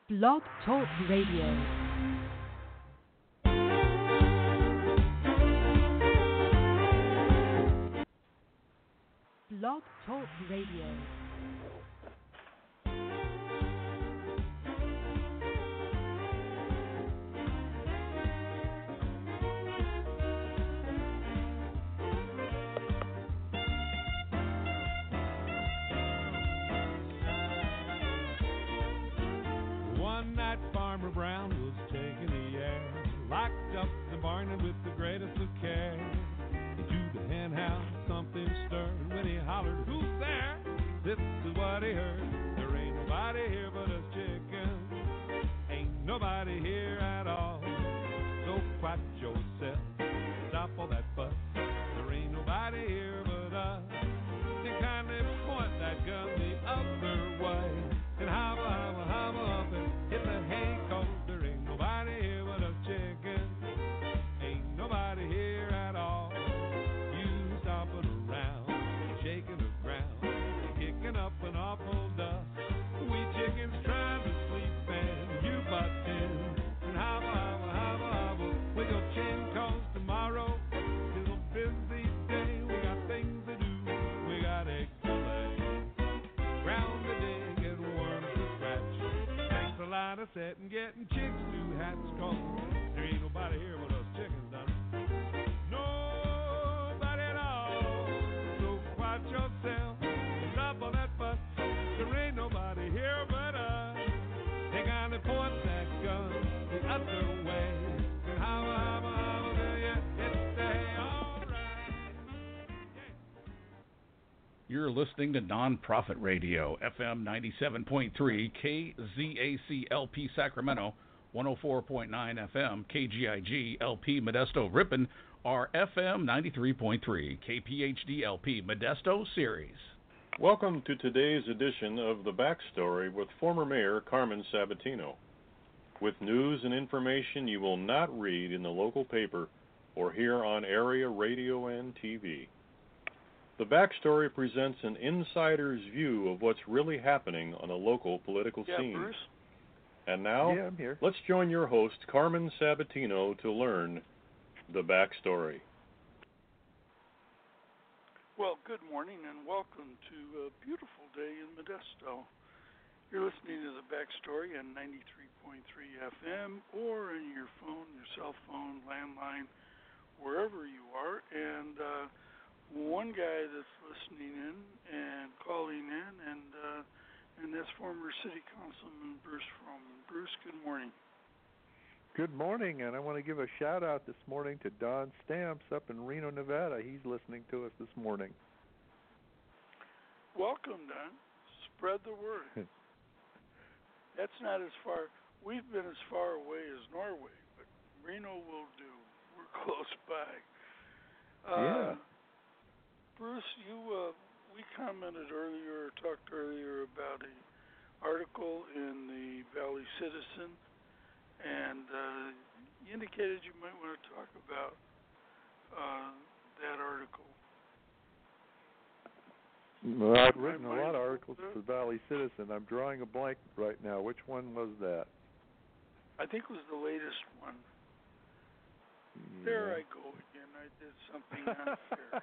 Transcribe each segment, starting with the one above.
Blog Talk Radio. Blog Talk Radio. One night Farmer Brown was taking the air, locked up in the barn and with the greatest of care. Into the hen house something stirred when he hollered, "Who's there?" This is what he heard: "There ain't nobody here but us chickens. Ain't nobody here at all. So quiet yourself, stop all that fuss. There ain't nobody here but us." Then kindly point that gun the other way and hobble, hobble, hobble up and hit the hay, 'cause there ain't nobody here but us chickens. Ain't nobody here at all. You stomping around, shaking the ground, and kicking up an awful dust. We chickens trying to sleep and you butt in and hobble, hobble, hobble, hobble with your chin, 'cause tomorrow is a busy day. We got things to do, we got eggs to lay, ground to dig and worms to scratch. Thanks a lot of setting, getting chicks to hatch, 'cause there ain't nobody here but us chickens, done. Nobody at all. So quiet yourself, stop all that fuss. There ain't nobody here but us. They kindly point that gun the other way and hobble, hobble, hobble till you hit the hay. All right. You're listening to Nonprofit Radio, FM 97.3, KZAC LP Sacramento, 104.9 FM, KGIG LP Modesto Ripon, or FM 93.3, KPHD LP Modesto Ceres. Welcome to today's edition of The Backstory with former Mayor Carmen Sabatino, with news and information you will not read in the local paper or hear on area radio and TV. The Backstory presents an insider's view of what's really happening on a local political scene. Bruce? And now, I'm here. let's join your host, Carmen Sabatino, to learn The Backstory. Well, good morning and welcome to a beautiful day in Modesto. You're listening to The Backstory on 93.3 FM or in your phone, your cell phone, landline, wherever you are. And one guy that's listening in and calling in, and that's former City Councilman Bruce Froman. Bruce, good morning. Good morning, and I want to give a shout-out this morning to Don Stamps up in Reno, Nevada. He's listening to us this morning. Welcome, Don. Spread the word. That's not as far. We've been as far away as Norway, but Reno will do. We're close by. Yeah. Bruce, we commented earlier, or talked earlier about an article in the Valley Citizen, and you indicated you might want to talk about that article. Well, I've written a lot of articles for the Valley Citizen. I'm drawing a blank right now. Which one was that? I think it was the latest one. Yeah. There I go again. I did something unfair.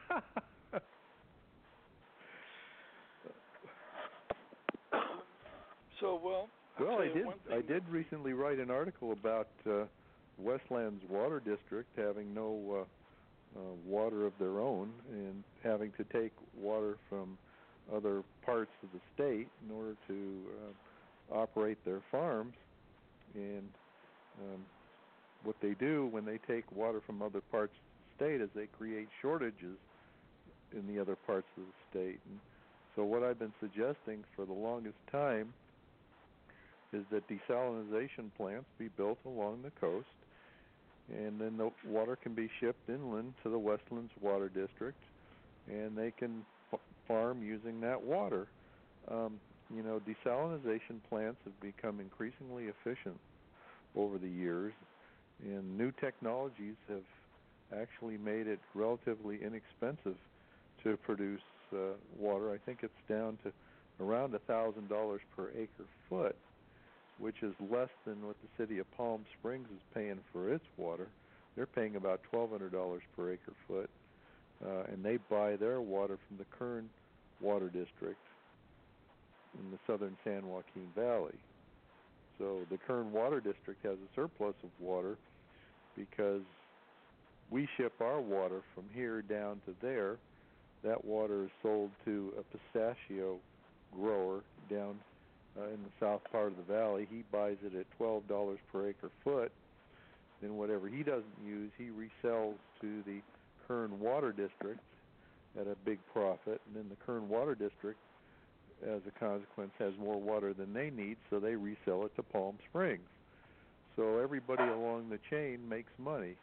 I did recently write an article about Westland's Water District having no water of their own and having to take water from other parts of the state in order to operate their farms. And what they do when they take water from other parts of the state is they create shortages in the other parts of the state. And so what I've been suggesting for the longest time is that desalination plants be built along the coast, and then the water can be shipped inland to the Westlands Water District, and they can farm using that water. Desalination plants have become increasingly efficient over the years, and new technologies have actually made it relatively inexpensive to produce water. I think it's down to around $1,000 per acre foot. which is less than what the city of Palm Springs is paying for its water. They're paying about $1,200 per acre foot, and they buy their water from the Kern Water District in the southern San Joaquin Valley. So the Kern Water District has a surplus of water because we ship our water from here down to there. That water is sold to a pistachio grower down in the south part of the valley. He buys it at $12 per acre foot. Then whatever he doesn't use, he resells to the Kern Water District at a big profit. And then the Kern Water District, as a consequence, has more water than they need, so they resell it to Palm Springs. So everybody along the chain makes money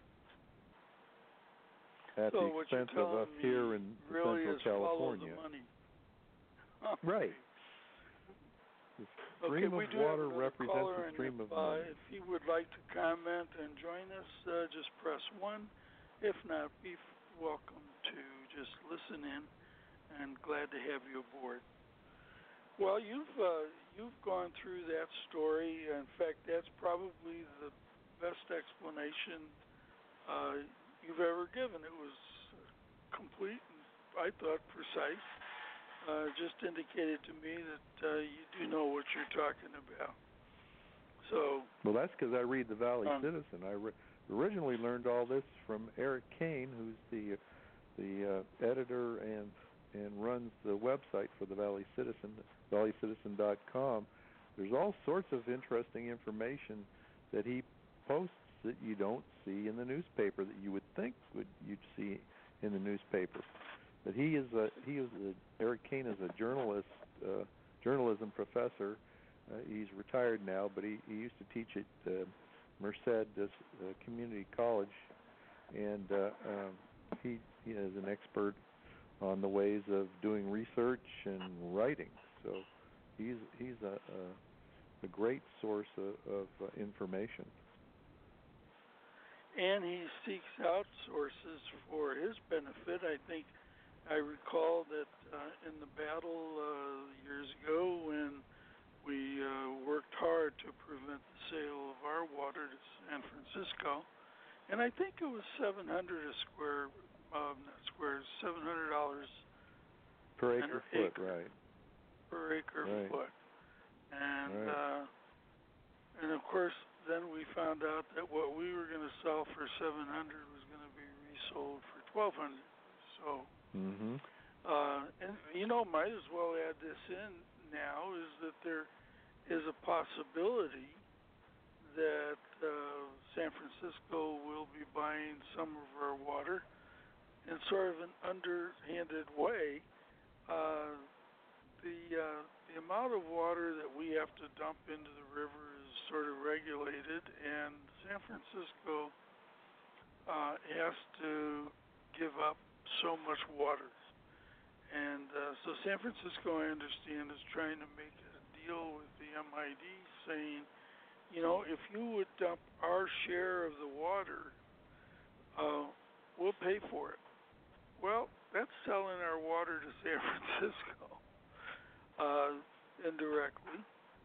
at the expense of us here in Central California. Follow the money. Right. The stream of water represents the stream of money. If you would like to comment and join us, just press 1. If not, be welcome to just listen in, and glad to have you aboard. Well, you've gone through that story. In fact, that's probably the best explanation you've ever given. It was complete and, I thought, precise. Just indicated to me that you do know what you're talking about. So. Well, that's because I read the Valley Citizen. I originally learned all this from Eric Kane, who's the editor and runs the website for the Valley Citizen, valleycitizen.com. There's all sorts of interesting information that he posts that you don't see in the newspaper that you would think you'd see in the newspaper. But Eric Kane is a journalism professor. He's retired now, but he used to teach at Merced Community College, and he is an expert on the ways of doing research and writing. So he's a great source of information. And he seeks out sources for his benefit. I recall that in the battle years ago when we worked hard to prevent the sale of our water to San Francisco, and I think it was $700 per acre foot, right? Per acre right. foot, and right. And of course, then we found out that what we were going to sell for $700 was going to be resold for $1,200. So, and might as well add this in now, is that there is a possibility that San Francisco will be buying some of our water in sort of an underhanded way. The amount of water that we have to dump into the river is sort of regulated, and San Francisco has to give up so much water. And so San Francisco, I understand, is trying to make a deal with the MID saying, if you would dump our share of the water, we'll pay for it. Well, that's selling our water to San Francisco indirectly,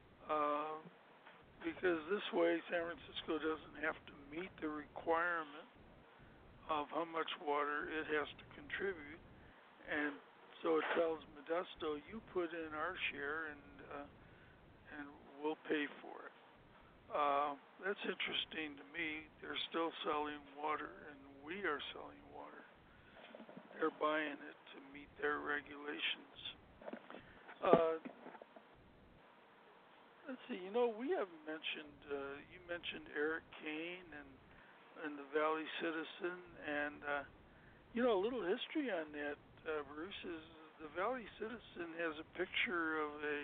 because this way San Francisco doesn't have to meet the requirement of how much water it has to contribute, and so it tells Modesto, you put in our share and we'll pay for it. That's interesting to me. They're still selling water, and we are selling water. They're buying it to meet their regulations. Let's see. We haven't mentioned. You mentioned Eric Kane and the Valley Citizen, and a little history on that. Bruce, is the Valley Citizen has a picture of a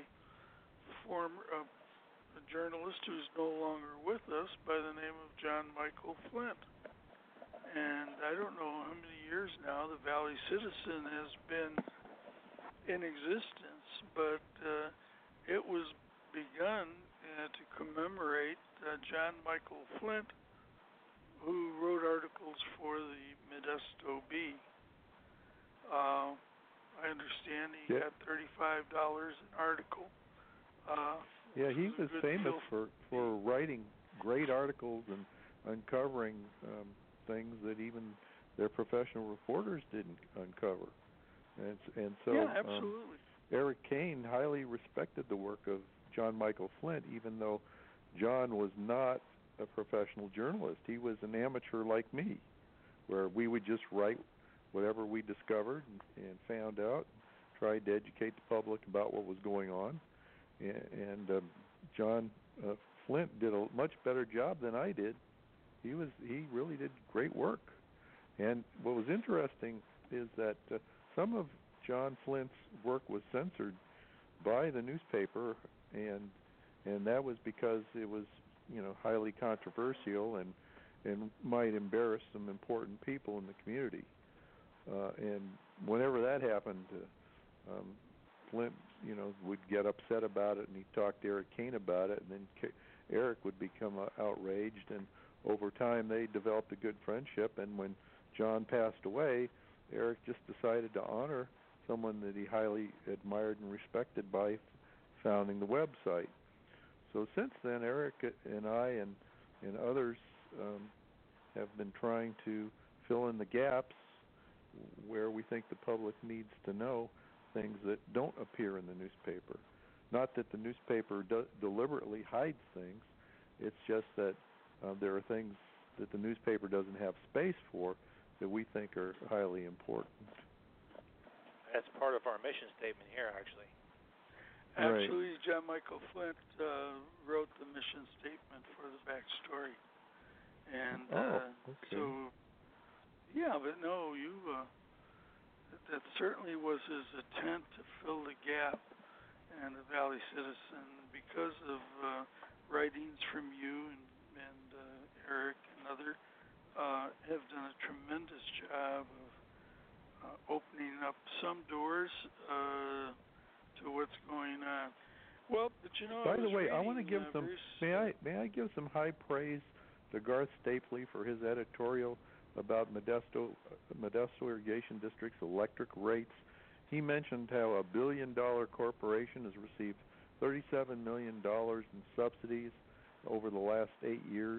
journalist who's no longer with us by the name of John Michael Flint. And I don't know how many years now the Valley Citizen has been in existence, but it was begun to commemorate John Michael Flint, who wrote articles for the Modesto Bee. I understand he got $35 an article. Yeah, he was famous for writing great articles and uncovering things that even their professional reporters didn't uncover. And so yeah, absolutely. Eric Kane highly respected the work of John Michael Flint, even though John was not a professional journalist. He was an amateur like me, where we would just write whatever we discovered and found out, and tried to educate the public about what was going on. And John Flint did a much better job than I did. He really did great work. And what was interesting is that some of John Flint's work was censored by the newspaper, and that was because it was, highly controversial and might embarrass some important people in the community. And whenever that happened, Flint, would get upset about it, and he'd talk to Eric Kane about it, and then Eric would become outraged, and over time they developed a good friendship. And when John passed away, Eric just decided to honor someone that he highly admired and respected by founding the website. So since then, Eric and I and others have been trying to fill in the gaps where we think the public needs to know things that don't appear in the newspaper. Not that the newspaper deliberately hides things. It's just that there are things that the newspaper doesn't have space for that we think are highly important. That's part of our mission statement here, actually. Absolutely. John Michael Flint wrote the mission statement for the backstory. And okay. so, yeah, but no, that certainly was his intent to fill the gap. And the Valley Citizen, because of writings from you and Eric and others, have done a tremendous job of opening up some doors to what's going on. Well, but by the way, I want to give some. May I give some high praise to Garth Stapley for his editorial about Modesto Irrigation District's electric rates. He mentioned how $1 billion corporation has received $37 million in subsidies over the last 8 years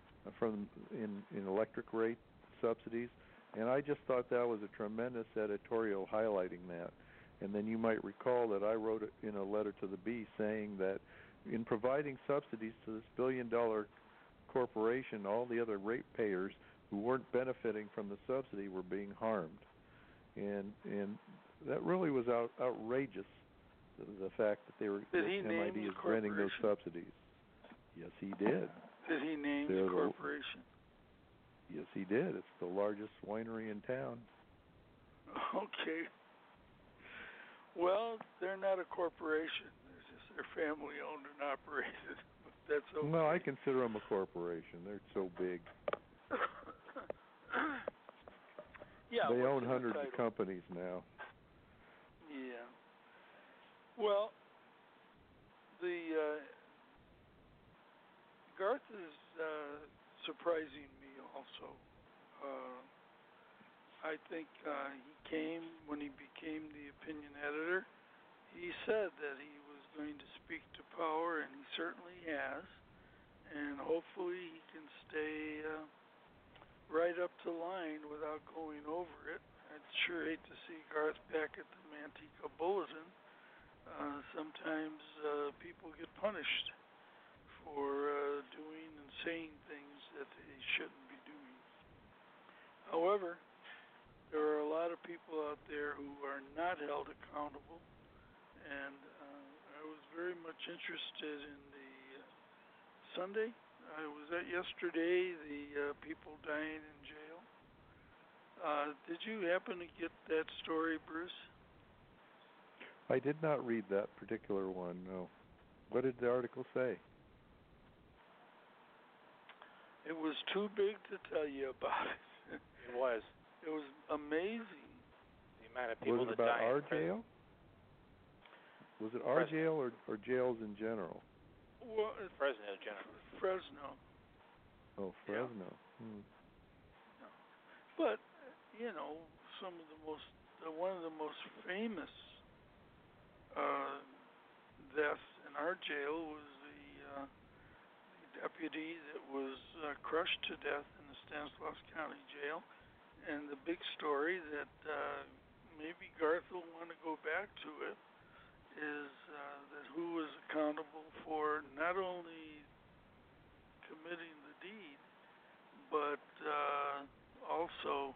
in electric rate subsidies, and I just thought that was a tremendous editorial highlighting that. And then you might recall that I wrote it in a letter to the Bee saying that in providing subsidies to this $1 billion corporation, all the other ratepayers who weren't benefiting from the subsidy were being harmed. And that really was outrageous, the fact that MID is granting those subsidies. Yes, he did. Did he name the corporation? Yes, he did. It's the largest winery in town. Okay. Well, they're not a corporation. They're family-owned and operated. But that's okay. No, I consider them a corporation. They're so big. Yeah, they own hundreds of companies now. Yeah. Well, the Garth is surprising me also. I think he came, when he became the opinion editor, he said that he was going to speak to power, and he certainly has. And hopefully he can stay right up to line without going over it. I'd sure hate to see Garth back at the Manteca Bulletin. Sometimes people get punished for doing and saying things that they shouldn't be doing. However, there are a lot of people out there who are not held accountable, and I was very much interested in the Sunday. I was at yesterday, the people dying in jail. Did you happen to get that story, Bruce? I did not read that particular one, no. What did the article say? It was too big to tell you about it. It was. It was amazing. The amount of people was it about our jail? Was it our jail or jails in general? Well, Fresno General. Fresno. Oh, Fresno. Yeah. But one of the most famous deaths in our jail was the deputy that was crushed to death in the Stanislaus County Jail. And the big story that maybe Garth will want to go back to it is that who was accountable for not only committing the deed, but also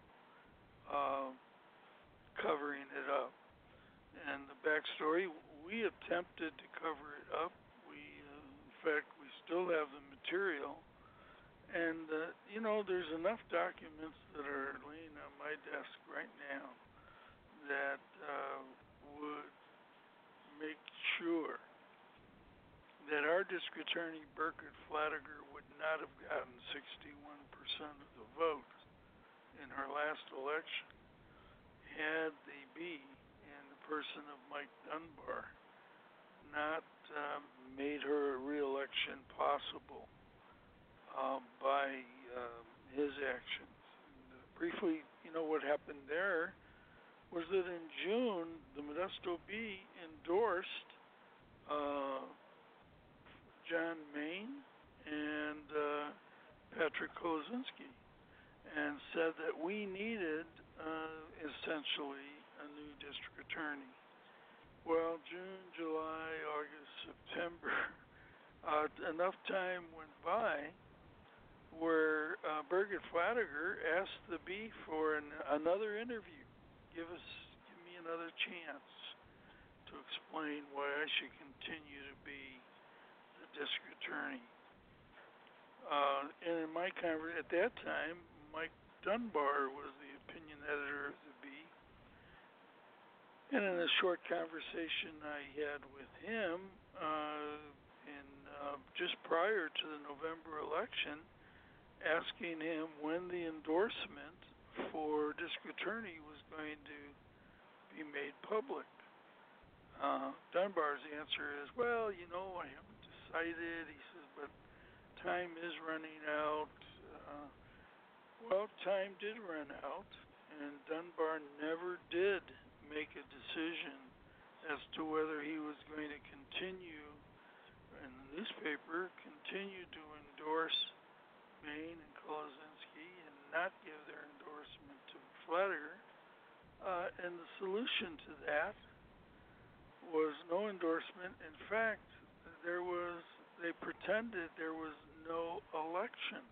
covering it up. And the backstory, we attempted to cover it up. In fact, we still have the material. And, there's enough documents that are laying on my desk right now that would make sure that our district attorney, Burkett Flatiger, would not have gotten 61% of the vote in her last election had they be in the person of Mike Dunbar not made her re-election possible by his actions. And, briefly, what happened there was that in June, the Modesto Bee endorsed John Main and Patrick Kozinski and said that we needed essentially a new district attorney. Well, June, July, August, September, enough time went by where Birgit Flatiger asked the Bee for another interview. Give me another chance to explain why I should continue to be the district attorney. And in my at that time, Mike Dunbar was the opinion editor of the Bee. And in a short conversation I had with him just prior to the November election, asking him when the endorsement for district attorney was going to be made public. Dunbar's answer is, well, I haven't decided. He says, but time is running out. Well, time did run out, and Dunbar never did make a decision as to whether he was going to continue in the newspaper, continue to endorse Main and Kozinski and not give their endorsement to Flatiger. And the solution to that was no endorsement. In fact, they pretended there was no election.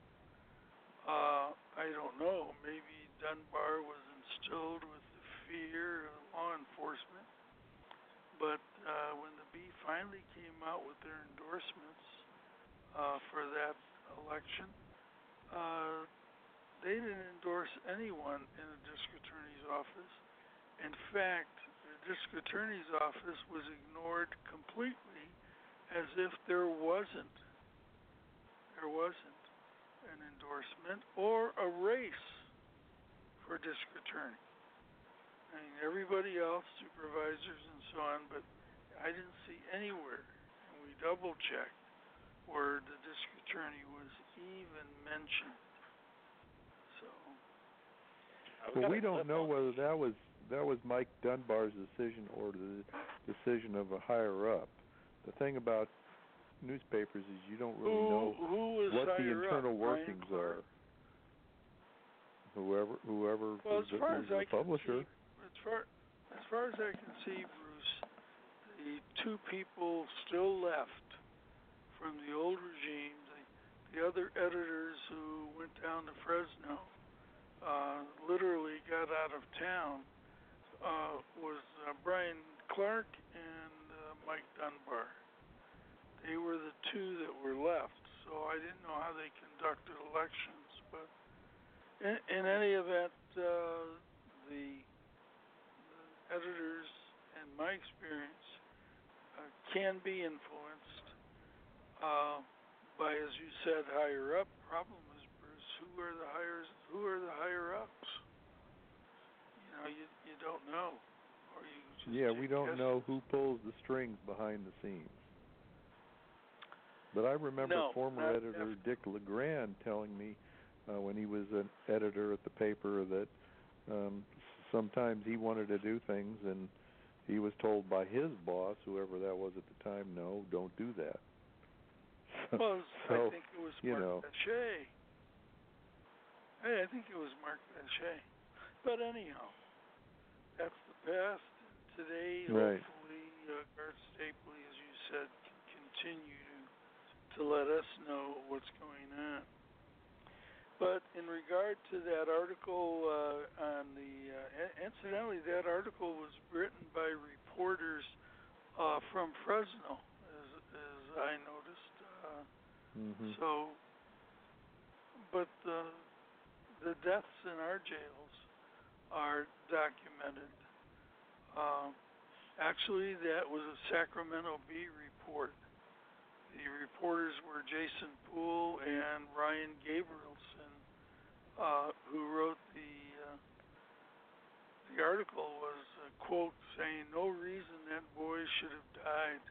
I don't know, maybe Dunbar was instilled with the fear of law enforcement. But when the Bee finally came out with their endorsements for that election, they didn't endorse anyone in the district attorney's office. In fact, the district attorney's office was ignored completely, as if there wasn't an endorsement or a race for district attorney. I mean, everybody else, supervisors and so on, but I didn't see anywhere, and we double-checked, where the district attorney was even mentioned. So, well, we don't know whether that was Mike Dunbar's decision or the decision of a higher up. The thing about newspapers is you don't really know what the internal workings are. Whoever well, is the publisher. As far as I can see, Bruce, the two people still left from the old regime, the other editors who went down to Fresno, literally got out of town, was Brian Clark and Mike Dunbar. They were the two that were left, so I didn't know how they conducted elections. But in any event, the editors, in my experience, can be influenced by, as you said, higher up. Problem is, Bruce, who are the higher ups? You don't know, or you just we don't know who pulls the strings behind the scenes. But I remember former editor Dick LeGrand telling me when he was an editor at the paper that sometimes he wanted to do things and he was told by his boss, whoever that was at the time, no, don't do that. Well, so, I think it was Mark Vachey. Hey, I think it was Mark Vachey. But anyhow, that's the past. Today, hopefully, Garth Stapley, as you said, can continue to let us know what's going on. But in regard to that article on the, incidentally, that article was written by reporters from Fresno, as I noticed. So, but the deaths in our jails are documented. Actually, that was a Sacramento Bee report. The reporters were Jason Poole and Ryan Gabrielson, who wrote the article was a quote saying, "No reason that boy should have died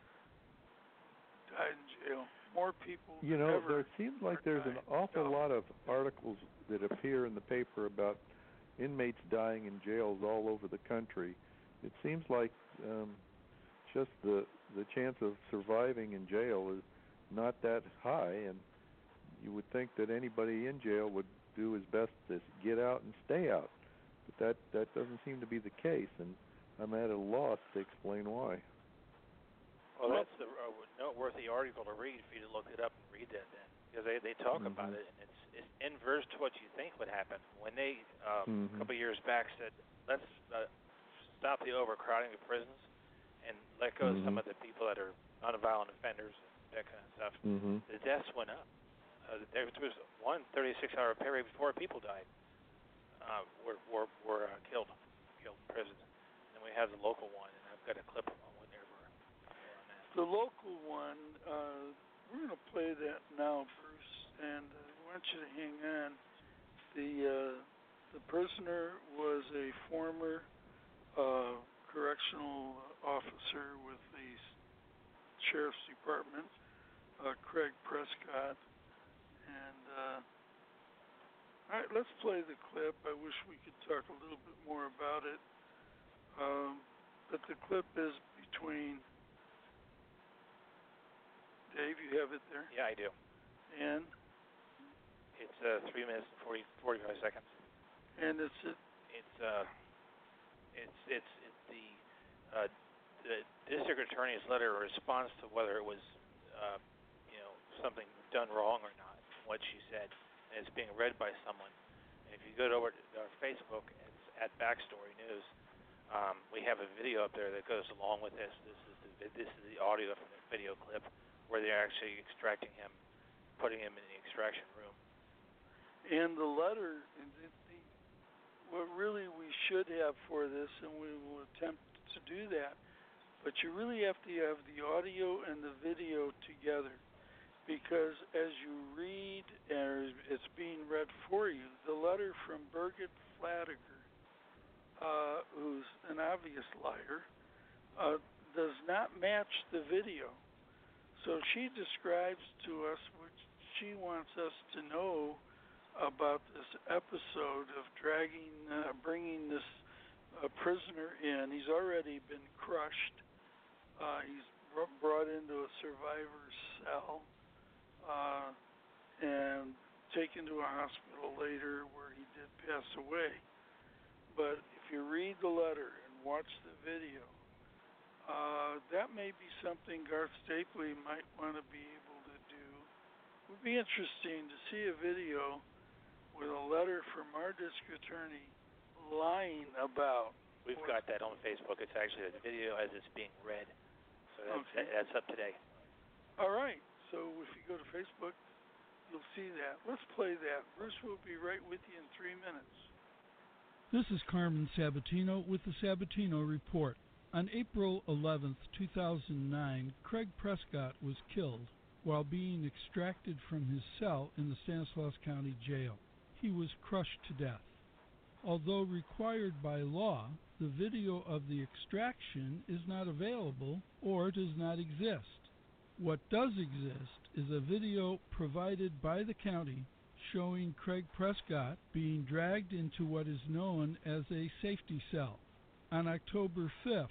in jail. More people You know, there seems like there's an awful lot of articles that appear in the paper about inmates dying in jails all over the country. It seems like just the chance of surviving in jail is not that high, and you would think that anybody in jail would do his best to get out and stay out. But that doesn't seem to be the case, and I'm at a loss to explain why. Well, that's the noteworthy article to read for you to look it up and read that then, because they talk about it, and it's inverse to what you think would happen. When they, a couple of years back, said, let's stop the overcrowding of prisons and let go of some of the people that are nonviolent offenders and that kind of stuff, the deaths went up. There was one 36-hour period before people died, were killed in prison. And we have the local one, and I've got a clip on there for on that. The local one, we're going to play that now, Bruce, and I want you to hang on. The prisoner was a former correctional officer with the Sheriff's Department, Craig Prescott. And all right, let's play the clip. I wish we could talk a little bit more about it. But the clip is between... Dave, you have it there? Yeah, I do. And? It's 3 minutes and 45 seconds. And it's the district attorney's letter in response to whether it was something done wrong or not, what she said, and it's being read by someone. And if you go over to our Facebook, it's at Backstory News. We have a video up there that goes along with this. This is the audio from the video clip where they're actually extracting him, putting him in the extraction room. And the letter, what really we should have for this, and we will attempt to do that, but you really have to have the audio and the video together, because as you read, or it's being read for you, the letter from Birgit Flatiger, who's an obvious liar, does not match the video. So she describes to us what she wants us to know about this episode of bringing this prisoner in. He's already been crushed. He's brought into a survivor's cell and taken to a hospital later where he did pass away. But if you read the letter and watch the video, that may be something Garth Stapley might want to be able to do. It would be interesting to see a video with a letter from our district attorney lying about. We've got that on Facebook. It's actually a video as it's being read. So that's up today. All right. So if you go to Facebook, you'll see that. Let's play that. Bruce will be right with you in 3 minutes. This is Carmen Sabatino with the Sabatino Report. On April 11th, 2009, Craig Prescott was killed while being extracted from his cell in the Stanislaus County Jail. He was crushed to death. Although required by law, the video of the extraction is not available or does not exist. What does exist is a video provided by the county showing Craig Prescott being dragged into what is known as a safety cell. On October 5th,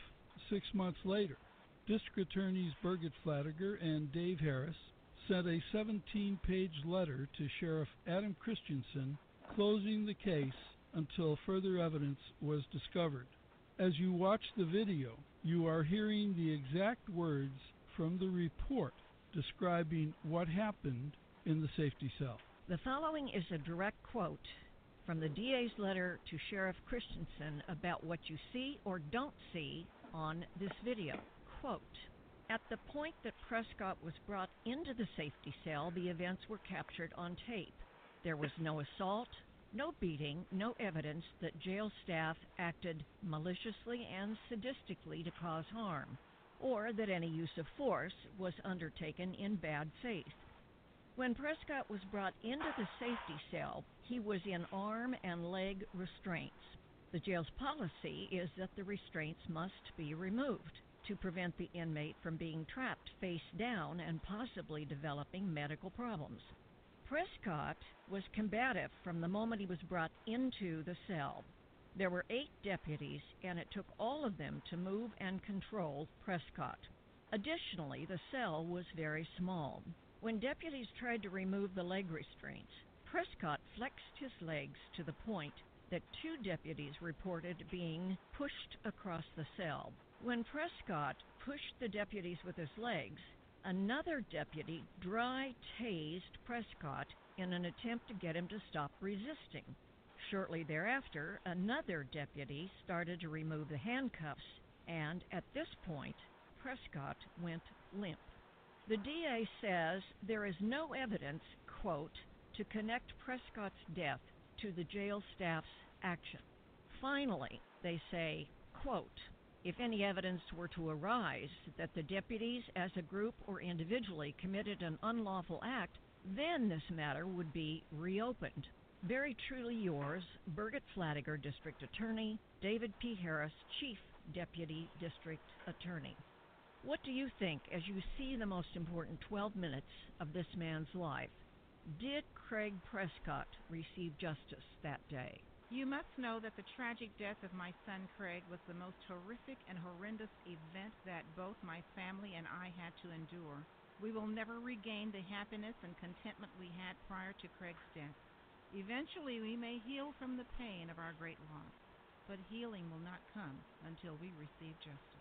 6 months later, District Attorneys Birgit Flatiger and Dave Harris sent a 17-page letter to Sheriff Adam Christensen closing the case until further evidence was discovered. As you watch the video, you are hearing the exact words from the report describing what happened in the safety cell. The following is a direct quote from the DA's letter to Sheriff Christensen about what you see or don't see on this video. Quote, "At the point that Prescott was brought into the safety cell, the events were captured on tape. There was no assault, no beating, no evidence that jail staff acted maliciously and sadistically to cause harm, or that any use of force was undertaken in bad faith. When Prescott was brought into the safety cell, he was in arm and leg restraints. The jail's policy is that the restraints must be removed to prevent the inmate from being trapped face down and possibly developing medical problems. Prescott was combative from the moment he was brought into the cell. There were 8 deputies, and it took all of them to move and control Prescott. Additionally, the cell was very small. When deputies tried to remove the leg restraints, Prescott flexed his legs to the point that 2 deputies reported being pushed across the cell. When Prescott pushed the deputies with his legs, another deputy dry tased Prescott in an attempt to get him to stop resisting. Shortly thereafter, another deputy started to remove the handcuffs, and at this point, Prescott went limp. The DA says there is no evidence, quote, to connect Prescott's death to the jail staff's action. Finally, they say, quote, if any evidence were to arise that the deputies as a group or individually committed an unlawful act, then this matter would be reopened. Very truly yours, Birgit Flatiger, District Attorney, David P. Harris, Chief Deputy District Attorney. What do you think as you see the most important 12 minutes of this man's life? Did Craig Prescott receive justice that day? You must know that the tragic death of my son Craig was the most horrific and horrendous event that both my family and I had to endure. We will never regain the happiness and contentment we had prior to Craig's death. Eventually we may heal from the pain of our great loss, but healing will not come until we receive justice.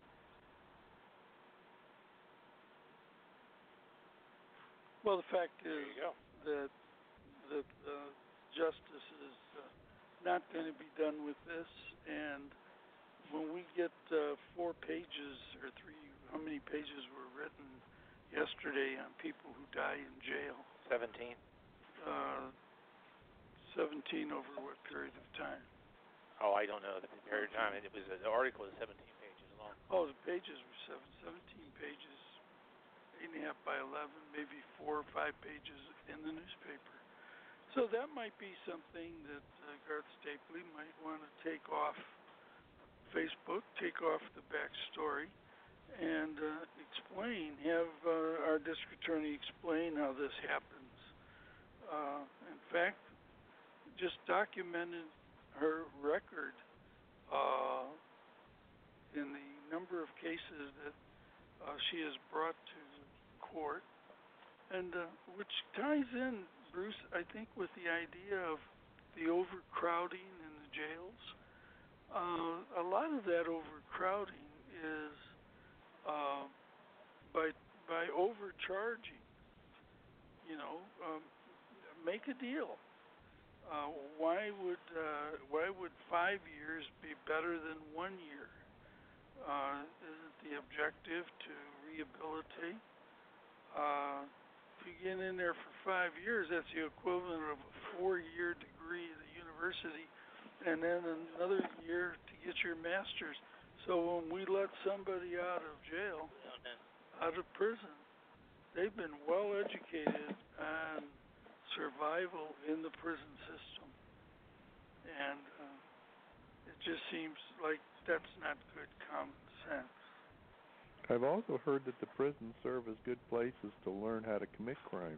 Well, the fact is that justice is not going to be done with this, and when we get 4 pages or 3, how many pages were written yesterday on people who die in jail? 17. 17 over what period of time? Oh, I don't know the period of time. It was the article is 17 pages long. Oh, the pages were 17 pages, 8.5 by 11, maybe 4 or 5 pages in the newspaper. So that might be something that Garth Stapley might want to take off Facebook, take off the backstory, and explain, have our district attorney explain how this happens. In fact, just documented her record in the number of cases that she has brought to court, and which ties in, Bruce, I think, with the idea of the overcrowding in the jails. A lot of that overcrowding is by overcharging. You know, make a deal. Why would 5 years be better than 1 year? Isn't the objective to rehabilitate? If you get in there for 5 years, that's the equivalent of a 4-year degree at the university, and then another year to get your master's. So when we let somebody out of jail, out of prison, they've been well educated on survival in the prison system, and it just seems like that's not good common sense. I've also heard that the prisons serve as good places to learn how to commit crimes.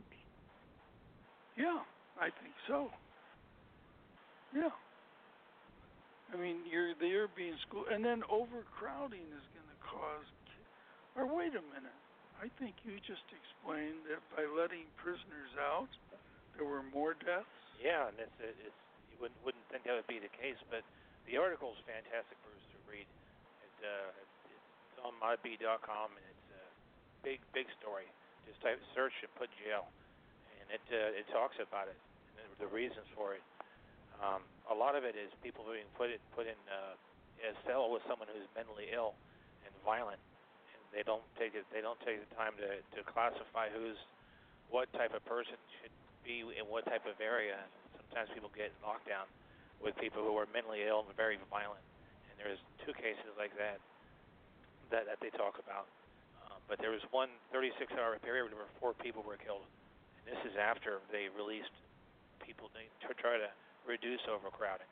Yeah, I think so. Yeah. I mean, they're being schooled, and then overcrowding is going to cause. Or wait a minute, I think you just explained that by letting prisoners out, there were more deaths. Yeah, and it's you wouldn't think that would be the case, but the article is fantastic, Bruce, to read. It's on myb.com, and it's a big story. Just type search and put jail, and it talks about it and the reasons for it. A lot of it is people being put in a cell with someone who's mentally ill and violent, and they don't take the time to classify what type of person should be in what type of area. And sometimes people get locked down with people who are mentally ill and very violent, and there's 2 cases like that they talk about. But there was one 36-hour period where 4 people were killed, and this is after they released people to try to reduce overcrowding.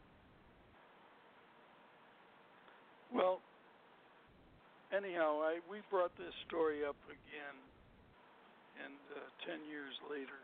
Well, anyhow, we brought this story up again, and 10 years later,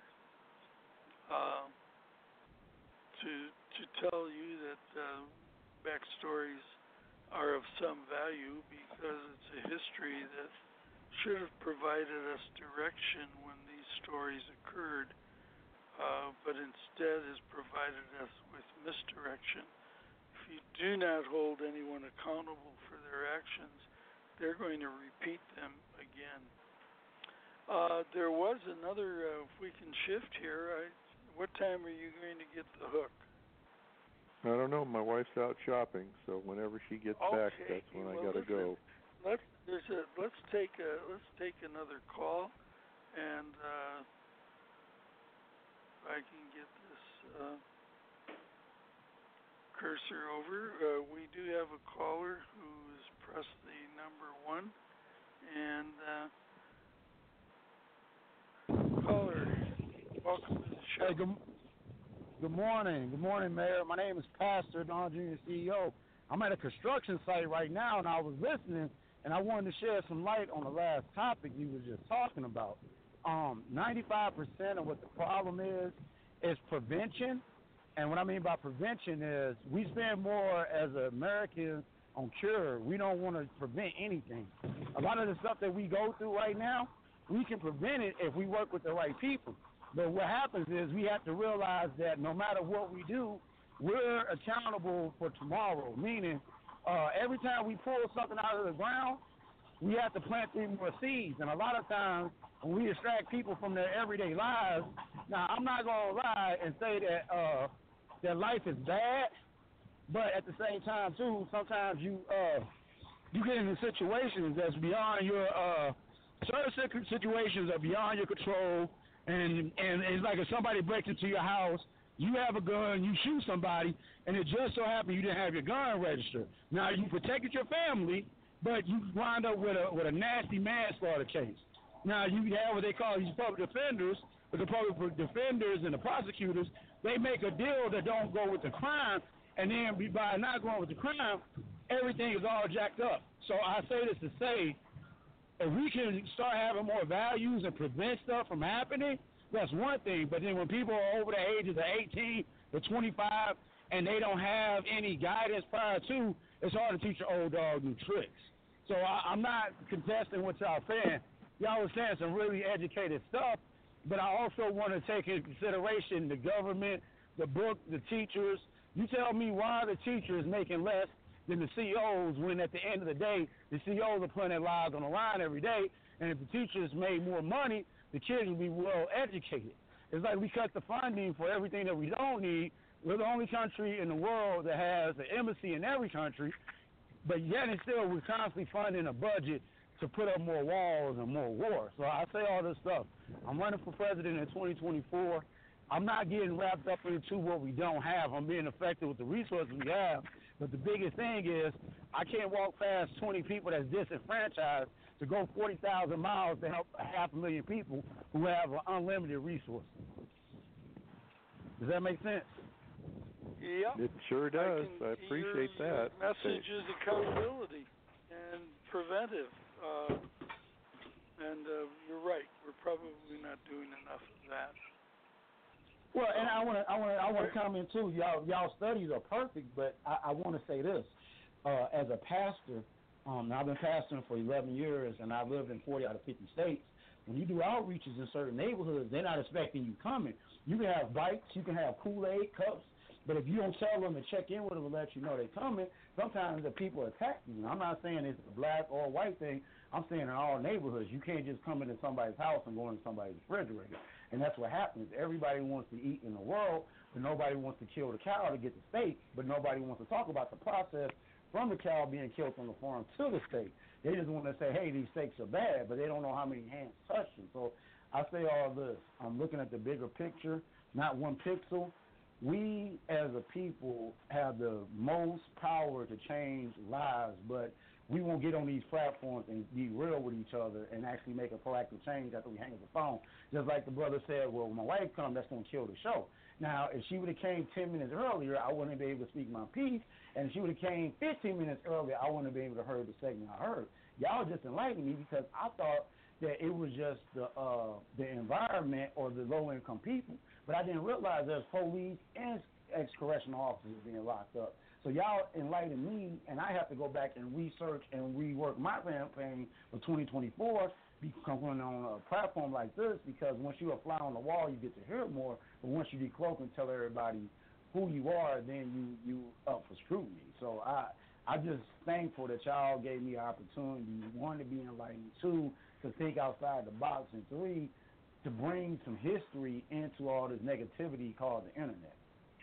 to tell you that backstories are of some value, because it's a history that should have provided us direction when these stories occurred, but instead has provided us with misdirection. If you do not hold anyone accountable for their actions, they're going to repeat them again. There was another, if we can shift here, what time are you going to get the hook? I don't know. My wife's out shopping, so whenever she gets back, that's when I got to go. Let's take another call, and if I can get this cursor over, we do have a caller who has pressed the number 1, and caller, welcome to the show. Hey, good morning. Good morning, Mayor. My name is Pastor Don Jr., CEO. I'm at a construction site right now, and I was listening, and I wanted to shed some light on the last topic you were just talking about. 95% of what the problem is prevention. And what I mean by prevention is we spend more as Americans on cure. We don't want to prevent anything. A lot of the stuff that we go through right now, we can prevent it if we work with the right people. But what happens is we have to realize that no matter what we do, we're accountable for tomorrow, meaning every time we pull something out of the ground, we have to plant 3 more seeds. And a lot of times when we distract people from their everyday lives, now I'm not going to lie and say that that life is bad, but at the same time, too, sometimes you get into situations that's beyond your certain situations are beyond your control. And it's like if somebody breaks into your house, you have a gun, you shoot somebody, and it just so happened you didn't have your gun registered. Now, you protected your family, but you wind up with a nasty manslaughter case. Now, you have what they call these public defenders, but the public defenders and the prosecutors, they make a deal that don't go with the crime, and then by not going with the crime, everything is all jacked up. So I say this to say, if we can start having more values and prevent stuff from happening, that's one thing. But then when people are over the ages of 18 to 25 and they don't have any guidance prior to, it's hard to teach an old dog new tricks. So I'm not contesting what y'all saying. Y'all was saying some really educated stuff, but I also want to take into consideration the government, the book, the teachers. You tell me why the teacher is making less than the CEOs when at the end of the day, the CEOs are putting their lives on the line every day, and if the teachers made more money, the kids would be well educated. It's like we cut the funding for everything that we don't need. We're the only country in the world that has an embassy in every country, but yet and still we're constantly funding a budget to put up more walls and more wars. So I say all this stuff. I'm running for president in 2024. I'm not getting wrapped up into what we don't have. I'm being effective with the resources we have. But the biggest thing is I can't walk past 20 people that's disenfranchised to go 40,000 miles to help 500,000 people who have unlimited resources. Does that make sense? Yep. It sure does. I appreciate that. Your message is accountability and preventive. And you're right. We're probably not doing enough of that. Well, and I want to comment too. Y'all studies are perfect, but I want to say this: as a pastor, now I've been pastoring for 11 years, and I've lived in 40 out of 50 states. When you do outreaches in certain neighborhoods, they're not expecting you coming. You can have bites, you can have Kool-Aid cups, but if you don't tell them to check in with them and let you know they're coming, sometimes the people attack you. I'm not saying it's a black or white thing. I'm saying in all neighborhoods, you can't just come into somebody's house and go into somebody's refrigerator. And that's what happens. Everybody wants to eat in the world, but nobody wants to kill the cow to get the steak, but nobody wants to talk about the process from the cow being killed from the farm to the steak. They just want to say, hey, these steaks are bad, but they don't know how many hands touched them. So I say all this. I'm looking at the bigger picture, not one pixel. We as a people have the most power to change lives, but we won't get on these platforms and be real with each other and actually make a proactive change after we hang up the phone. Just like the brother said, well, when my wife comes, that's going to kill the show. Now, if she would have came 10 minutes earlier, I wouldn't be able to speak my piece. And if she would have came 15 minutes earlier, I wouldn't have been able to hear the segment I heard. Y'all just enlightened me because I thought that it was just the environment or the low-income people, but I didn't realize there's police and ex-correctional officers being locked up. So y'all enlightened me, and I have to go back and research and rework my campaign for 2024 coming on a platform like this, because once you're a fly on the wall, you get to hear more, but once you decloak and tell everybody who you are, then you up for scrutiny. So I'm just thankful that y'all gave me an opportunity, one, to be enlightened, two, to think outside the box, and three, to bring some history into all this negativity called the internet.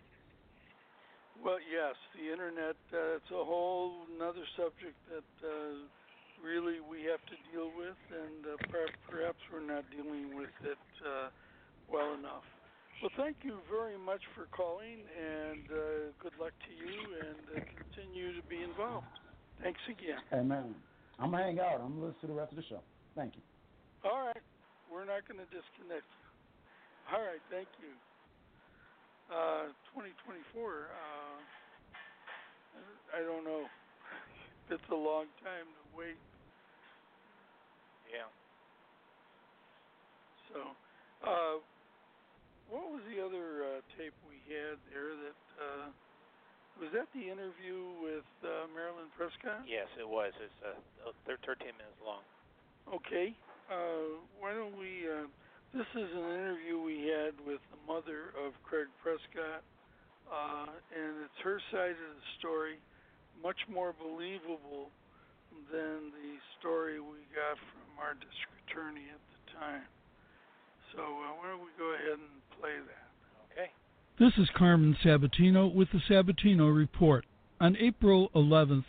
Well, yes, the internet, it's a whole another subject that really we have to deal with, and perhaps we're not dealing with it well enough. Well, thank you very much for calling, and good luck to you, and continue to be involved. Thanks again. Amen. I'm going to hang out. I'm going to listen to the rest of the show. Thank you. All right. We're not going to disconnect you. All right. Thank you. 2024, I don't know. It's a long time to wait. Yeah. So, what was the other tape we had there that, was that the interview with Marilyn Prescott? Yes, it was. They're 13 minutes long. Okay. Why don't we, this is an interview we had with the mother of Craig Prescott, and it's her side of the story, much more believable than the story we got from our district attorney at the time. So why don't we go ahead and play that? Okay. This is Carmen Sabatino with the Sabatino Report. On April 11th,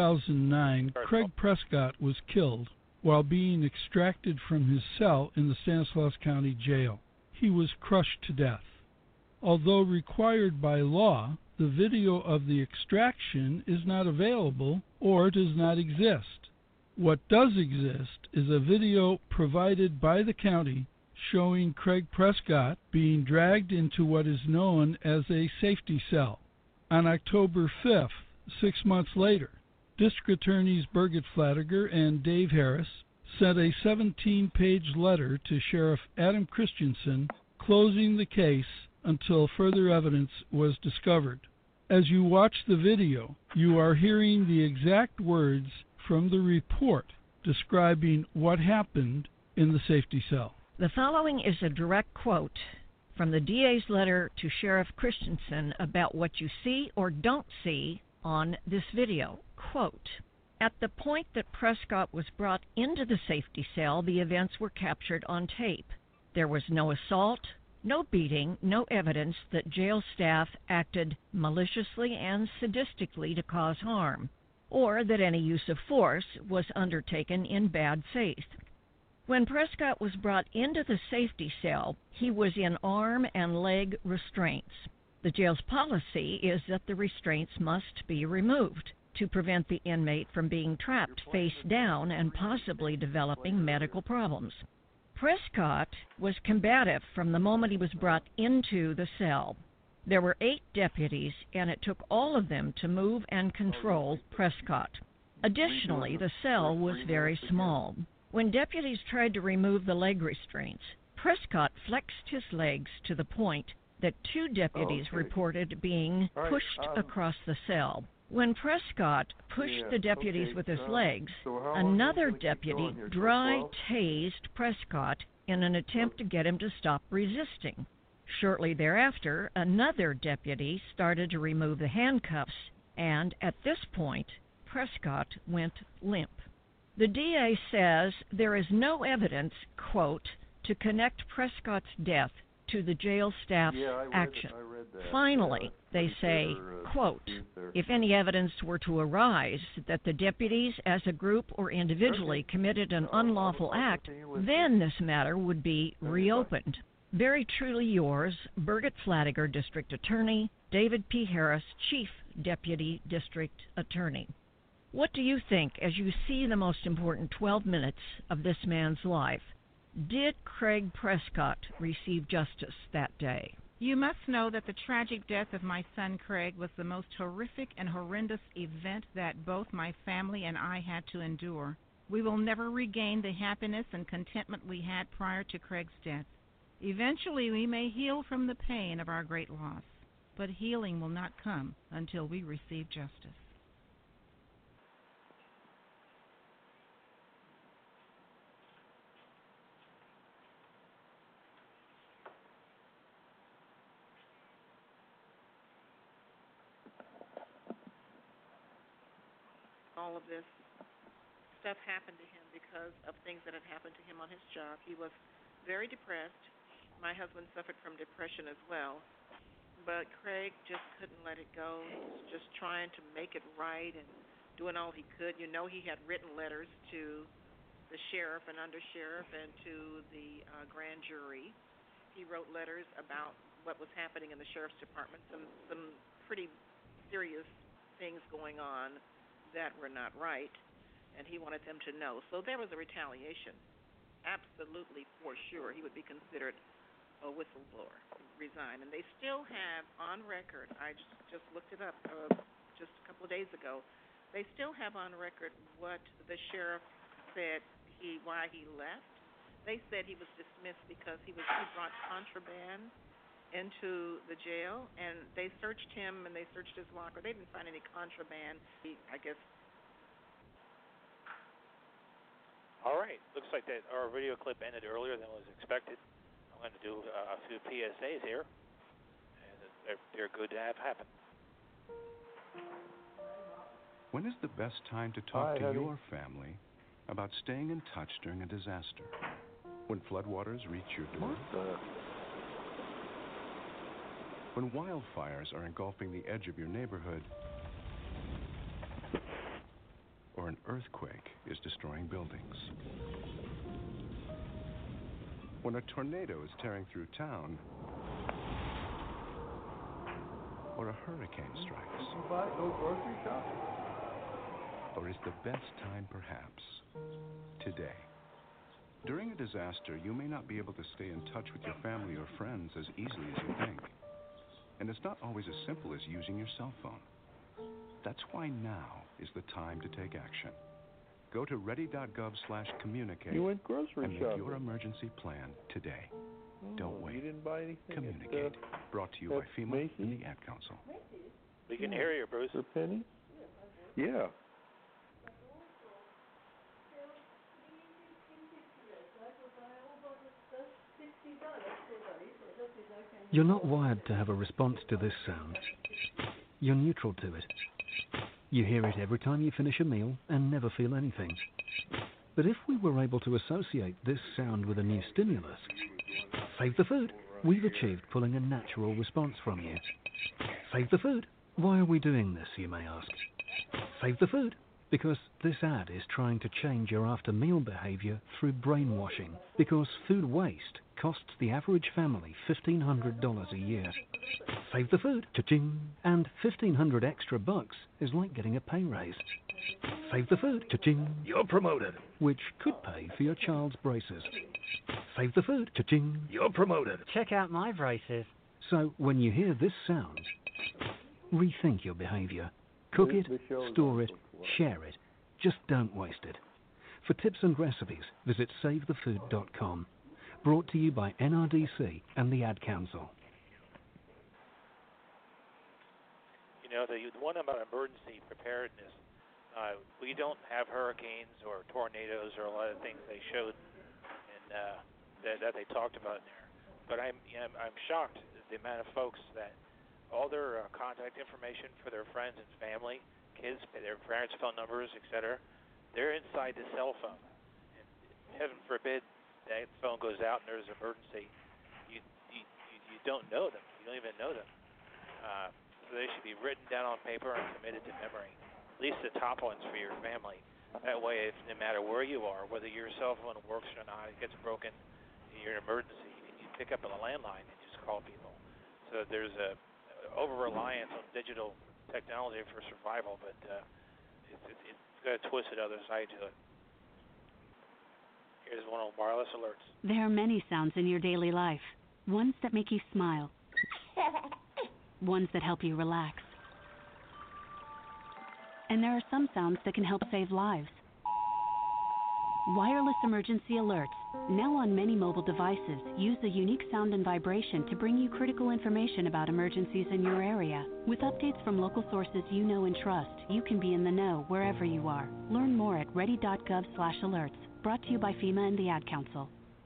2009, Craig Prescott was killed while being extracted from his cell in the Stanislaus County Jail. He was crushed to death. Although required by law, the video of the extraction is not available or does not exist. What does exist is a video provided by the county showing Craig Prescott being dragged into what is known as a safety cell. On October 5th, 6 months later, District Attorneys Birgit Flatiger and Dave Harris sent a 17-page letter to Sheriff Adam Christensen closing the case until further evidence was discovered. As you watch the video, you are hearing the exact words from the report describing what happened in the safety cell. The following is a direct quote from the DA's letter to Sheriff Christensen about what you see or don't see on this video. Quote, "At the point that Prescott was brought into the safety cell, the events were captured on tape. There was no assault, no beating, no evidence that jail staff acted maliciously and sadistically to cause harm, or that any use of force was undertaken in bad faith. When Prescott was brought into the safety cell, he was in arm and leg restraints. The jail's policy is that the restraints must be removed to prevent the inmate from being trapped face down and possibly developing medical problems. Prescott was combative from the moment he was brought into the cell. There were 8 deputies, and it took all of them to move and control Prescott. Additionally, the cell was very small. When deputies tried to remove the leg restraints, Prescott flexed his legs to the point that 2 deputies reported being pushed across the cell. When Prescott pushed the deputies with his legs, another deputy dry tased Prescott in an attempt to get him to stop resisting. Shortly thereafter, another deputy started to remove the handcuffs, and at this point, Prescott went limp. The DA says there is no evidence, quote, to connect Prescott's death to the jail staff's action. Finally, they say, quote, if any evidence were to arise that the deputies as a group or individually committed an unlawful act, then this matter would be reopened. Very truly yours, Birgit Flatiger, District Attorney, David P. Harris, Chief Deputy District Attorney. What do you think as you see the most important 12 minutes of this man's life? Did Craig Prescott receive justice that day? You must know that the tragic death of my son Craig was the most horrific and horrendous event that both my family and I had to endure. We will never regain the happiness and contentment we had prior to Craig's death. Eventually, we may heal from the pain of our great loss, but healing will not come until we receive justice. All of this stuff happened to him because of things that had happened to him on his job. He was very depressed. My husband suffered from depression as well. But Craig just couldn't let it go. He was just trying to make it right and doing all he could. You know, he had written letters to the sheriff and undersheriff and to the grand jury. He wrote letters about what was happening in the sheriff's department, some pretty serious things going on that were not right, and he wanted them to know. So there was a retaliation. Absolutely, for sure, he would be considered a whistleblower, resign. And they still have on record, I just looked it up just a couple of days ago, they still have on record what the sheriff said why he left. They said he was dismissed because he brought contraband into the jail, and they searched him and they searched his locker. They didn't find any contraband. I guess. All right. Looks like that our video clip ended earlier than was expected. I'm going to do a few PSAs here, and they're good to have happen. When is the best time to talk to your family about staying in touch during a disaster? When floodwaters reach your door? When wildfires are engulfing the edge of your neighborhood? Or an earthquake is destroying buildings? When a tornado is tearing through town? Or a hurricane strikes? Or is the best time perhaps today? During a disaster, you may not be able to stay in touch with your family or friends as easily as you think. And it's not always as simple as using your cell phone. That's why now is the time to take action. Go to ready.gov/communicate and make your emergency plan today. Don't wait. You didn't buy anything Communicate. Brought to you by FEMA Macy's? and the Ad Council. We can hear you, Bruce. For Penny? Yeah. You're not wired to have a response to this sound. You're neutral to it. You hear it every time you finish a meal and never feel anything. But if we were able to associate this sound with a new stimulus, save the food, we've achieved pulling a natural response from you. Save the food. Why are we doing this, you may ask? Save the food. Because this ad is trying to change your after-meal behavior through brainwashing. Because food waste costs the average family $1,500 a year. Save the food, cha-ching, and $1,500 extra bucks is like getting a pay raise. Save the food, cha-ching, you're promoted, which could pay for your child's braces. Save the food, cha-ching, you're promoted. Check out my braces. So when you hear this sound, rethink your behavior. Cook it, store it, share it. Just don't waste it. For tips and recipes, visit SaveTheFood.com. Brought to you by NRDC and the Ad Council. The one about emergency preparedness, we don't have hurricanes or tornadoes or a lot of things they showed and that they talked about in there. But I'm shocked at the amount of folks that all their contact information for their friends and family, kids, their parents' phone numbers, etc., they're inside the cell phone. And heaven forbid that phone goes out and there's an emergency. You don't know them. You don't even know them. So they should be written down on paper and committed to memory. At least the top ones for your family. That way, if no matter where you are, whether your cell phone works or not, it gets broken, you're in an emergency, you pick up a landline and just call people. So there's a over-reliance on digital technology for survival, but it's got a twisted other side to it. Here's one of wireless alerts. There are many sounds in your daily life. Ones that make you smile. Ones that help you relax. And there are some sounds that can help save lives. Wireless emergency alerts, now on many mobile devices, use a unique sound and vibration to bring you critical information about emergencies in your area. With updates from local sources you know and trust, you can be in the know wherever you are. Learn more at ready.gov/alerts. Brought to you by FEMA and the Ad Council.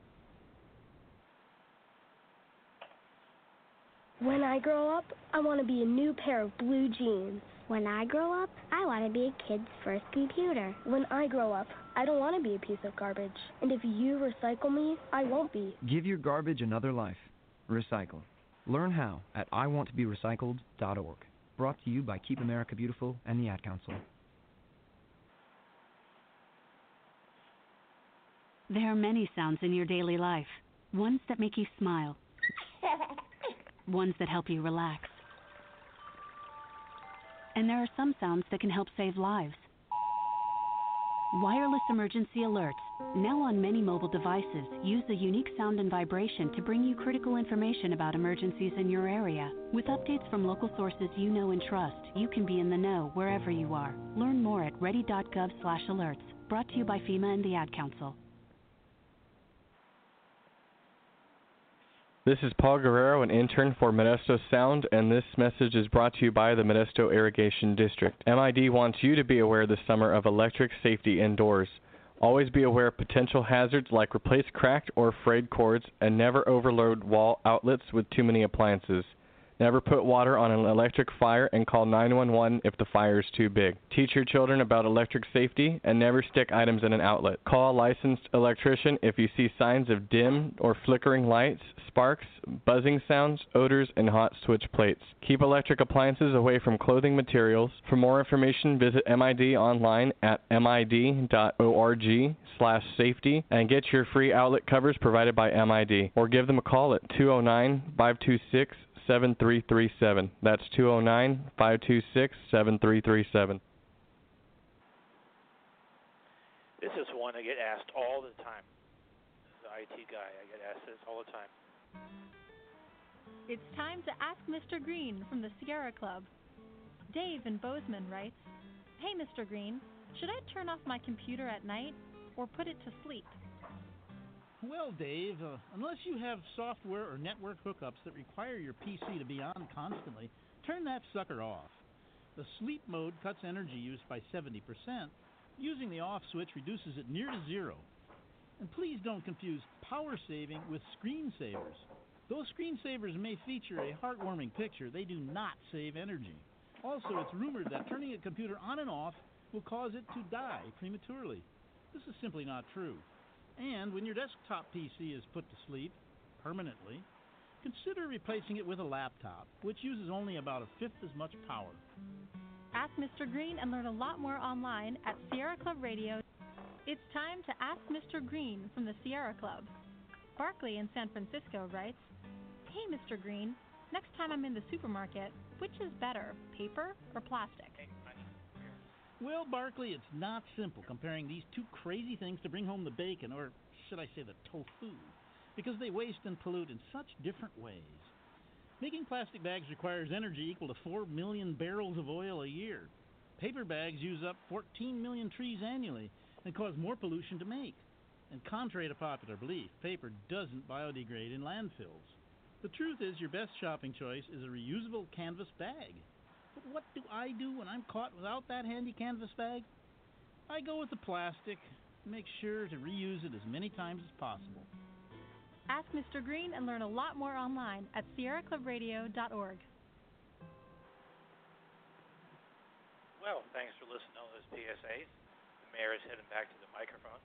When I grow up, I want to be a new pair of blue jeans. When I grow up, I want to be a kid's first computer. When I grow up, I don't want to be a piece of garbage. And if you recycle me, I won't be. Give your garbage another life. Recycle. Learn how at iwanttoberecycled.org. Brought to you by Keep America Beautiful and the Ad Council. There are many sounds in your daily life. Ones that make you smile. Ones that help you relax. And there are some sounds that can help save lives. Wireless emergency alerts, now on many mobile devices, use a unique sound and vibration to bring you critical information about emergencies in your area. With updates from local sources you know and trust, you can be in the know wherever you are. Learn more at ready.gov/alerts. Brought to you by FEMA and the Ad Council. This is Paul Guerrero, an intern for Modesto Sound, and this message is brought to you by the Modesto Irrigation District. MID wants you to be aware this summer of electric safety indoors. Always be aware of potential hazards like replace cracked or frayed cords, and never overload wall outlets with too many appliances. Never put water on an electric fire and call 911 if the fire is too big. Teach your children about electric safety and never stick items in an outlet. Call a licensed electrician if you see signs of dim or flickering lights, sparks, buzzing sounds, odors, and hot switch plates. Keep electric appliances away from clothing materials. For more information, visit MID online at mid.org/safety and get your free outlet covers provided by MID, or give them a call at 209-526-7337. That's 209-526-7337. This is one I get asked all the time. As an IT guy, I get asked this all the time. It's time to ask Mr. Green from the Sierra Club. Dave in Bozeman writes, "Hey, Mr. Green, should I turn off my computer at night or put it to sleep?" Well, Dave, unless you have software or network hookups that require your PC to be on constantly, turn that sucker off. The sleep mode cuts energy use by 70%. Using the off switch reduces it near to zero. And please don't confuse power saving with screensavers. Those screensavers may feature a heartwarming picture. They do not save energy. Also, it's rumored that turning a computer on and off will cause it to die prematurely. This is simply not true. And when your desktop PC is put to sleep permanently, consider replacing it with a laptop, which uses only about a fifth as much power. Ask Mr. Green and learn a lot more online at Sierra Club Radio. It's time to ask Mr. Green from the Sierra Club. Barkley in San Francisco writes, "Hey, Mr. Green, next time I'm in the supermarket, which is better, paper or plastic?" Well, Barkley, it's not simple comparing these two crazy things to bring home the bacon, or should I say the tofu, because they waste and pollute in such different ways. Making plastic bags requires energy equal to 4 million barrels of oil a year. Paper bags use up 14 million trees annually and cause more pollution to make. And contrary to popular belief, paper doesn't biodegrade in landfills. The truth is your best shopping choice is a reusable canvas bag. But what do I do when I'm caught without that handy canvas bag? I go with the plastic and make sure to reuse it as many times as possible. Ask Mr. Green and learn a lot more online at SierraClubRadio.org. Well, thanks for listening to all those PSAs. The mayor is heading back to the microphone.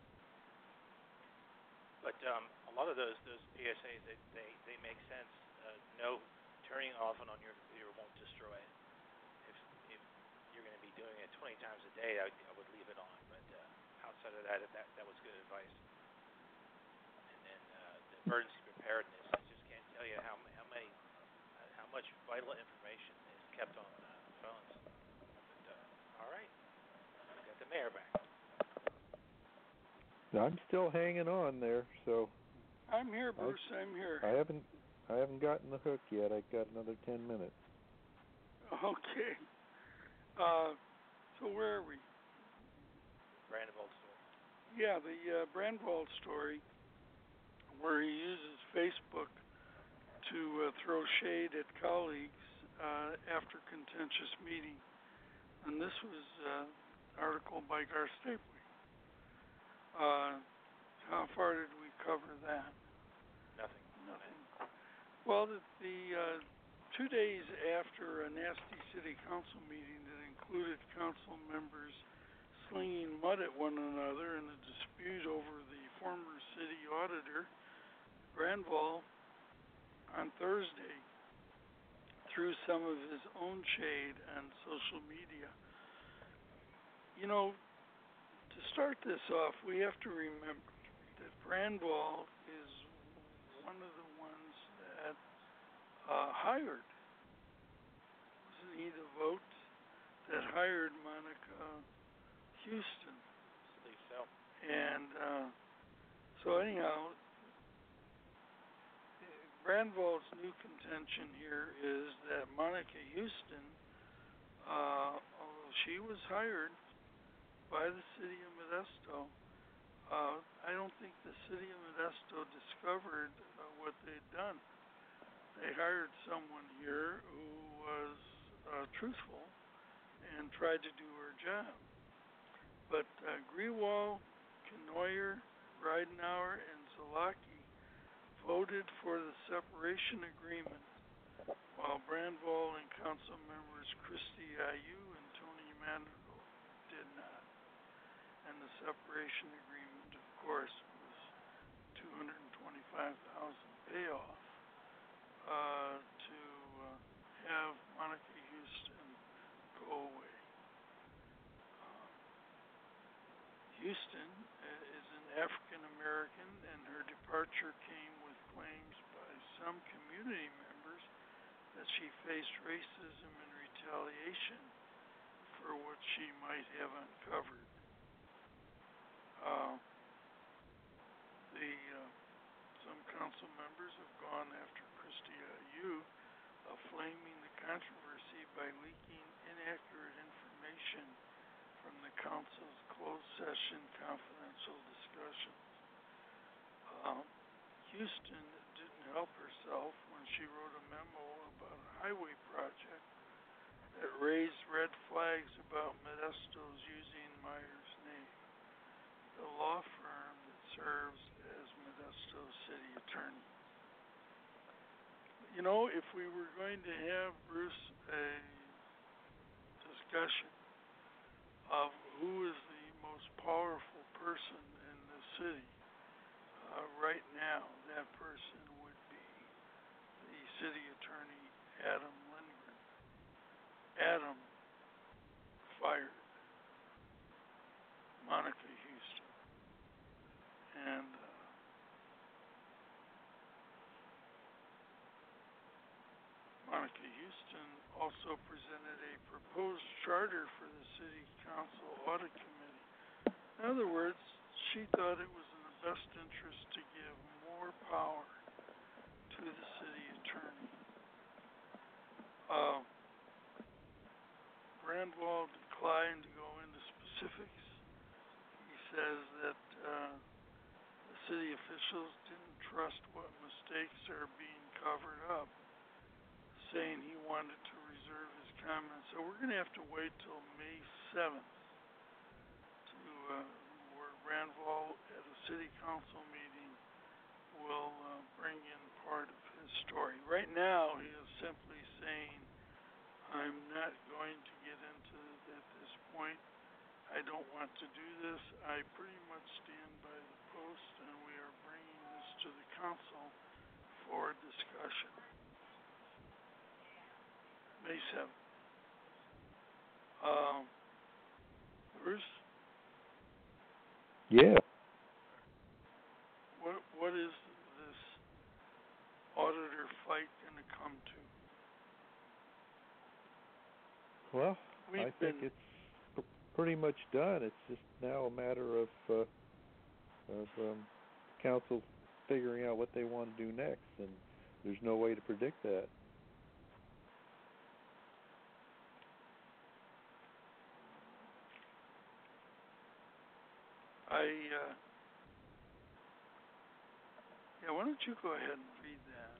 But a lot of those PSAs, they make sense. No turning off and on your computer won't destroy it. If you're going to be doing it 20 times a day, I would leave it on. But outside of that was good advice. And then the emergency preparedness, I just can't tell you how much vital information is kept on phones. But all right, we got the mayor back. I'm still hanging on there, so. I'm here, Bruce. I'm here. I haven't gotten the hook yet. I got another 10 minutes. Okay. So where are we? Brandwald story. Yeah, the Brandwald story, where he uses Facebook to throw shade at colleagues after contentious meeting, and this was an article by Gar Stapley. How far did we cover that? Nothing. Well, the 2 days after a nasty city council meeting that included council members slinging mud at one another in a dispute over the former city auditor, Brandwald on Thursday threw some of his own shade on social media. You know, to start this off, we have to remember that Brandwald is one of the ones that hired, wasn't he the vote that hired Monica Houston? I believe so. And so anyhow, Brandwald's new contention here is that Monica Houston, although she was hired by the city of Modesto, I don't think the city of Modesto discovered what they'd done. They hired someone here who was truthful and tried to do her job. But Grewal, Knoyer, Reidenauer, and Zalaki voted for the separation agreement, while Brandwald and council members Christy Ayu and Tony Manigault did not. And the separation agreement, of course, was $225,000 payoff to have Monica Houston go away. Houston is an African American, and her departure came with claims by some community members that she faced racism and retaliation for what she might have uncovered. Some council members have gone after Christy Ayu, flaming the controversy by leaking inaccurate information from the council's closed session confidential discussions. Houston didn't help herself when she wrote a memo about a highway project that raised red flags about Modesto's using Meyer's name, the law firm that serves as Modesto's city attorney. You know, if we were going to have, Bruce, a discussion of who is the most powerful person in the city, right now, that person would be the city attorney, Adam Lindgren. Adam fired Monica Houston. And Monica Houston also presented a proposed charter for the City Council Audit Committee. In other words, she thought it was in the best interest to give more power to the city attorney. Brandwald declined to go into specifics. He says that the city officials didn't trust what mistakes are being covered up, saying he wanted to reserve his comments. So we're going to have to wait till May 7th where Randval at a city council meeting will bring in part of his story. Right now, he is simply saying, I'm not going to get into it at this point. I don't want to do this. I pretty much stand by the post, and we are bringing this to the council for discussion. May 7th. Bruce? Yeah. What is this auditor fight going to come to? Well, I think it's pretty much done. It's just now a matter of council figuring out what they want to do next, and there's no way to predict that. Why don't you go ahead and read that?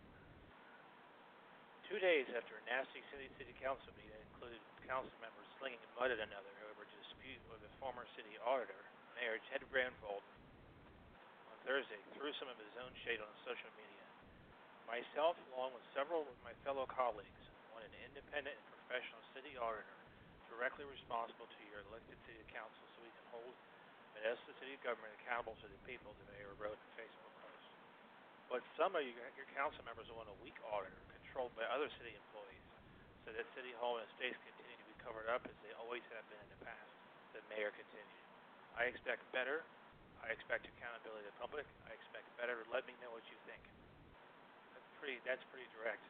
2 days after a nasty city council meeting included council members slinging mud at another over a dispute with a former city auditor, Mayor Ted Brandvold on Thursday threw some of his own shade on social media. Myself, along with several of my fellow colleagues, want an independent and professional city auditor directly responsible to your elected city council so we can hold Modesto city government accountable to the people, the mayor wrote in Facebook post. But some of your council members want a weak auditor controlled by other city employees so that City Hall and estates continue to be covered up as they always have been in the past, the mayor continued. I expect better. I expect accountability of the public. I expect better. Let me know what you think. That's pretty direct.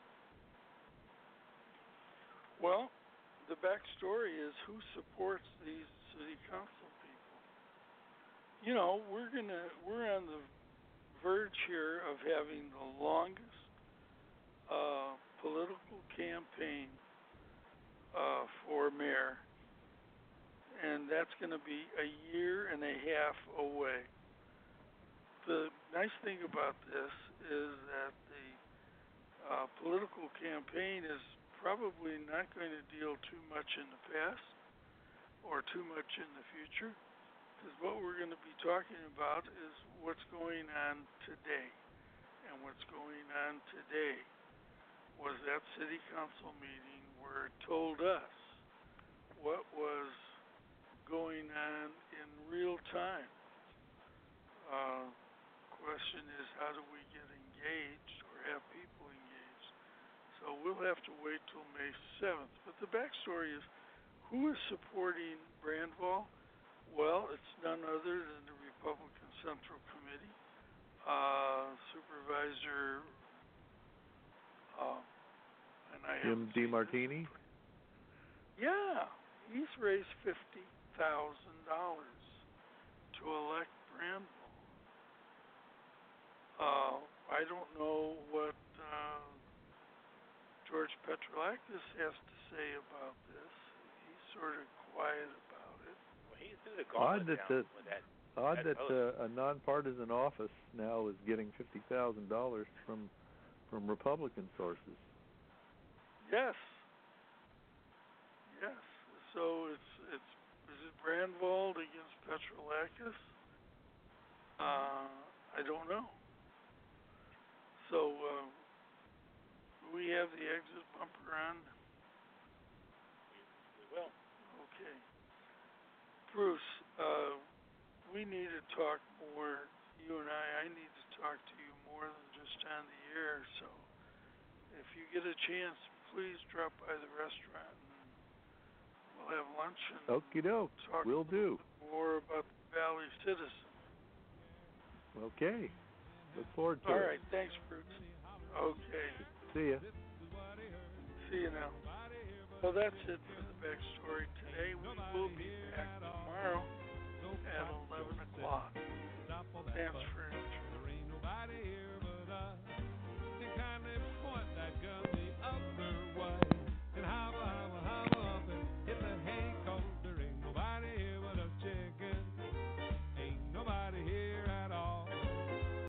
Well, the backstory is who supports these city council people. You know, we're on the verge here of having the longest political campaign for mayor, and that's going to be a year and a half away. The nice thing about this is that the political campaign is probably not going to deal too much in the past or too much in the future, because what we're going to be talking about is what's going on today. And what's going on today was that city council meeting where it told us what was going on in real time. Question is, how do we get engaged or have people engaged? So we'll have to wait till May 7th. But the backstory is, who is supporting Brandval? Well, it's none other than the Republican Central Committee. Supervisor Jim DeMartini? Yeah, he's raised $50,000 to elect Brandval. I don't know what George Petrolakis has to say about this. He's sort of quiet about it. Well, he threw the gauntlet down with that. Odd that a nonpartisan office now is getting $50,000 from Republican sources. Yes. So is it Brandvold against Petrolakis? I don't know. So we have the exit bumper on. We will. Okay. Bruce, we need to talk more, you and I need to talk to you more than just on the air, so if you get a chance, please drop by the restaurant and we'll have lunch and Okie doke, will do. More about the Valley Citizen. Okay, look forward to it. All right, thanks, Bruce. Okay. See ya. See you now. Well, that's it for the backstory today. We will be back tomorrow at 11 o'clock.